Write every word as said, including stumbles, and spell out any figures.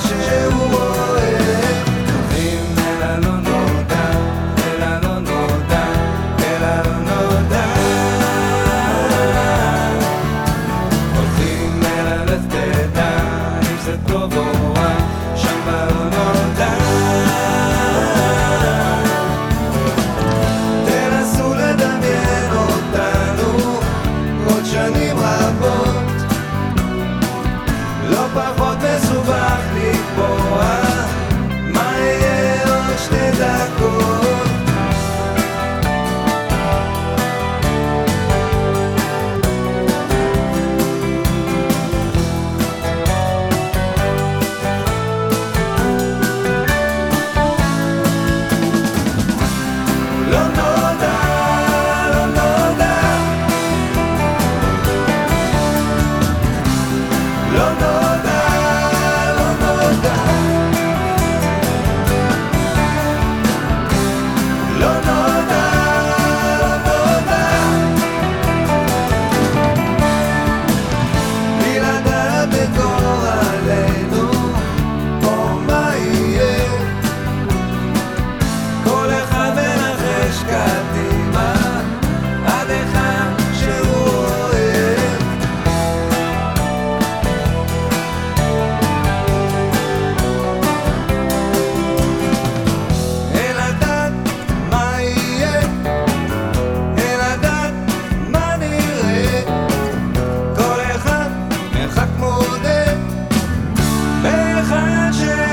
שהוא אוהב. הולכים אל הלא נודע, אל הלא נודע, אל הלא נודע. הולכים אל הלך תדע, אם זה טוב או רע, שם בלא נודע. תנסו לדמיין אותנו עוד שנים רבות, לא פחות מסובך לקבוע מה יהיה עוד שתי דקות. לא נודע, לא נודע, לא נודע, לא נודע, לא נודע, לא נודע. בלי לדעת את גורלנו או מה יהיה, כל אחד מנחש קדימה עד היכן שהוא אוהב. אין לדעת מה יהיה, אין לדעת מה נראה, כל אחד מרחק מודד מהיכן שהוא